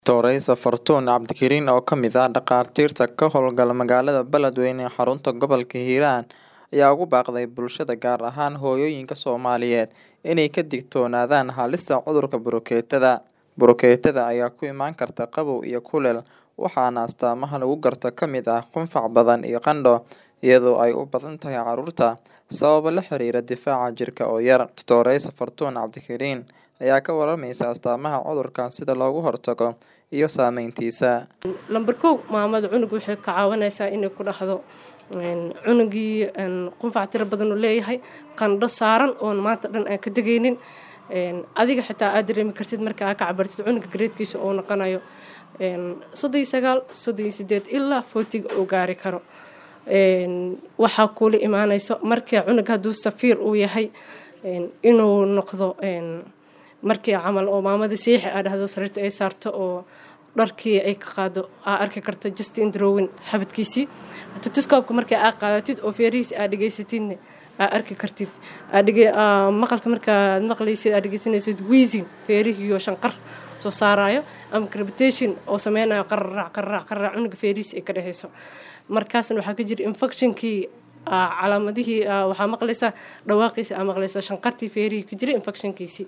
Dooraysa Fartuun Cabdikariin oo ka mid ah dhakhaatiirta ka howlgala magaalada Beledweyne ee xarunta gobolka Hiiraan ayaa ugu baaqday bulshada gaar ahaan hooyooyinka Soomaaliyeed inay ka digtoonaadaan halista cudurka burukeetada. Burukeetada ayaa ku imaan karta qabow iyo kuleel, waxaana astaamaha lagu garto ka mid ah qufac badan iyo qandho, iyadoo ay u badan tahay carruurta sababo la xiriira difaaca jirka oo yar. Dooraysa Fartuun Cabdikariin ayaa ka waramaysa astaamaha cudurkan, sida looga hortago iyo saameyntiisa. Lambar 1 maamada cunug waxay ka caawinaysaa inay ku dhaxdo cunugii qufac tiro badan uu leeyahay, qandho saaran oo maanta dhan aan ka dagaynin. Adiga xitaa aad dareemi kartid marka aad ka cabartid cunuga gareedkiisa oo noqonayo 39 38 ilaa 40 oo gaari karo. Waxa kula imaanayso marka cunuga haduu safiir uu yahay inuu noqdo markii camal oo maamada siixi aad dhahdo sariirta ay saarto oo dharkii ay ka qaado arki karto Justin Drawin xabadkiisii stethoscope markii aad qaadatid oo feerihiisa aad dhageysatid arki kartid maqalka marka maqlaysid aad dhageysanaysid wheezing feerihi iyo shanqar soo saarayo ama crepitation oo sameynayo qarrac cunuga feerihiisa ay ka dhaxayso. Markaasna waxa ka jira infectionkii calaamadihii waxa maqlaysaa dhawaaqiisa ama maqlaysaa shanqartii feerihi ka jira infectionkiisii.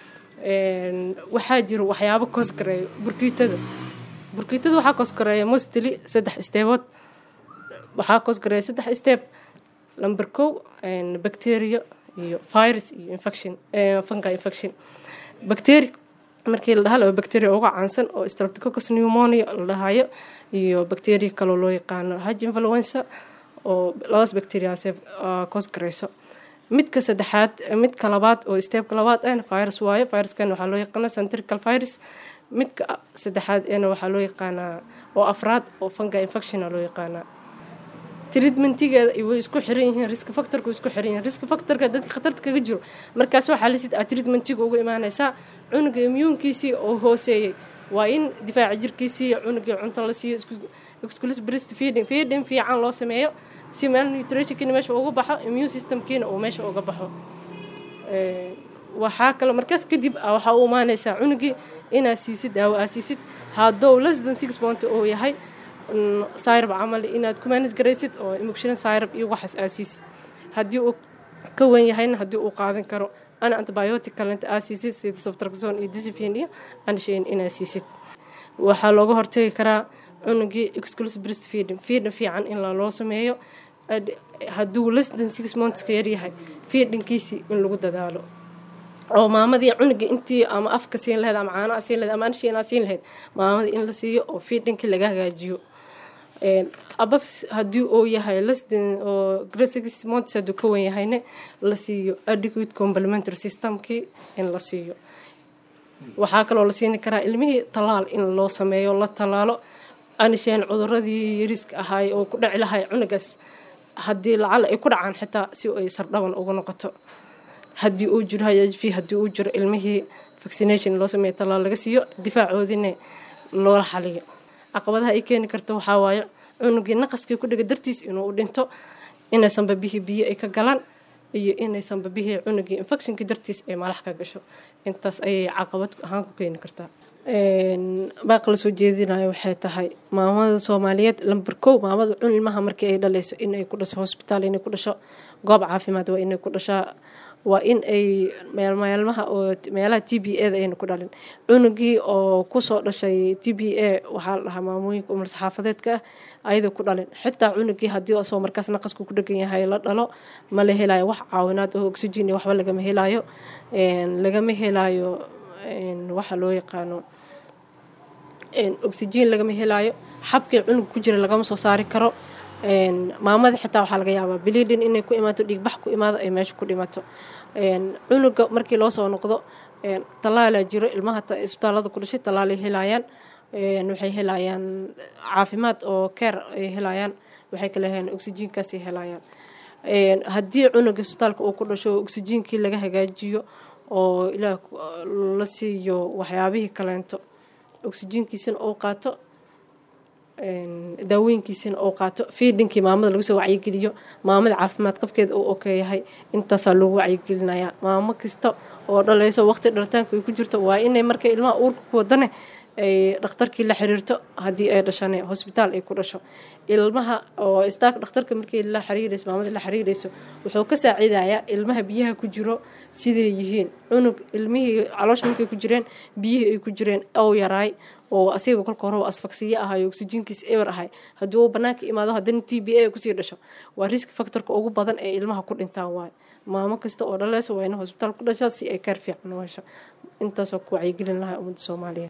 Waxaa jiro waxyaabo koskareeyo burkiitada waxaa koskareeyo mostly 3 steebood. Waxaa koskareeyo 3 steeb. Lambar 1 bacteria iyo virus iyo infection fungal infection. Bacteria markii la dhahayo bacteria ugu caansan oo Streptococcus pneumoniae la dhahayo iyo bacteria kale loo yaqaan H influenza oo labadaas bacteria koskareeyso. midka saddexaad midka labaad oo steebka labaad virus waayo. Viruskan waxaa loo yaqaan centrical virus. midka saddexaad waxaa loo yaqaanaa oo afraad oo fungal infection loo yaqaanaa. Treatmentigeeda way isku xiran yihiin, risk factor-ku isku xiran yihiin. Risk factor-ka dadka khatarta kaga jiro markaas waxa la sid treatmentiga ugu imaanaysa cunuga immuunkiisii oo hooseeyay waa in difaaca jirkiisii cunuga cunto la siiyo exclusive breastfeeding fiican loo sameeyo si malnutrition meesha uga baxo, immune system-kiina uu meesha uga baxo. Waxaa kale markaas kadib waxa uu imaanaysaa cunugii inaad siisid daawo siisid hadduu less than 6 months oo yahay syrup camal inaad ku manage garaysid oo emotion syrup iyo waxaas siisid. Haddii uu ka weyn yahayna haddii uu qaadan karo antibiotic kale siisid sida ceftriaxone iyo discipline iyo anshayn inaad siisid. Waxaa looga hortagi karaa cunugii exclusive breastfeeding fiican in loo sameeyo hadduu less than 6 months ka yar yahay feedingkiisii in lagu dadaalo oo maamadii cunugii intii ama afka siin lahayd ama caano siin lahayd ama anshayn siin lahayd maamadii in la siiyo oo feedingkii laga hagaajiyo. Above haddii uu yahay less than oo grade 6 months hadduu ka weyn yahayna la siiyo adequate complementary system-kii in la siiyo. Waxaa kaloo la siin karaa ilmihii talaal in loo sameeyo la talaalo anshayn cuduradii risk ahaay oo ku dhici lahay cunugaas haddii lacal ay ku dhacaan xitaa si ay sardhaban uga noqoto. Haddii uu jiro HIV haddii uu jiro ilmihii vaccination loo sameeyo talaal laga siiyo difaacoodina loo xaliyo. Caqabadaha ay keeni karto waxaa waaye cunugii naqaskii ku dhiga dartiis inuu u dhinto, inaysan biyo ay ka galaan iyo inaysan cunugii infectionkii dartiis ay malax ka gasho. Intaas ayay caqabad ahaan ku keeni kartaa. Baaq la soo jeedinayo waxay tahay maamada Soomaaliyeed lambar 1 maamada ilmaha markii ay dhalayso inay ku dhasho hospital inay ku dhasho goob caafimaad waa inay ku dhashaa waa in ay meelaha oo meelaha TBA-da ay ku dhalin cunugii oo ku soo dhashay TBA waxa la dhahaa maamooyinka umar saxaafadeedka ayada ku dhalin xitaa cunugii haddii oo soo markaas naqasku ku dhagan yahay la dhalo ma la helayo wax caawinaad oo oxygen iyo waxba lagama helayo waxa loo yaqaano oxygen lagama helayo xabkii cunug ku jira lagama soo saari karo. Maamada xitaa waxa laga yaabaa bleeding inay ku imaato dhiig bax ku imaado ay meesha ku dhimato. Cunuga markii loo soo noqdo talaal jiro ilmaha isbitaalada ku dhashay talaal ay helayaan waxay helayaan caafimaad oo care ay helayaan waxay kala helayaan oxygen-kaas ay helayaan. Haddii cunuga isbitaalka uu ku dhasho oxygen-kii laga hagaajiyo oo ilaa la siiyo waxyaabihii kaleento oxygen-kiisana oo qaato daawooyinkiisana oo qaato feedingkii maamada lagu soo wacyigeliyo maamada caafimaad qabkeeda oo yahay intaas lagu wacyigelinayaa maamo kasta oo dhalayso waqti dhalitaanka ay ku jirto waa inay markay ilmaha uurka ku wadane ay dhakhtarkii la xiriirto haddii ay dhashane hosbitaal ay ku dhasho ilmaha oo istaag dhakhtarka markii la xiriirayso maamada la xiriirayso wuxuu ka saacidayaa ilmaha biyaha ku jiro sidee yihiin cunug ilmihii caloosh markay ku jireen biyihii ay ku jireen oo yaraay oo asiga kolka hore asfaksiye ahay oxygenkiis ever ahay haddii uu banaanka imaado haddana TBA kusii dhasho waa risk factorka ugu badan ee ilmaha ku dhintaan waay maamo kasta oo dhalayso waa in hosbitaal ku dhashaa si ay kaar fiican u hesho intaasoo ku wacyigelin lahaa ummadda Soomaaliyeed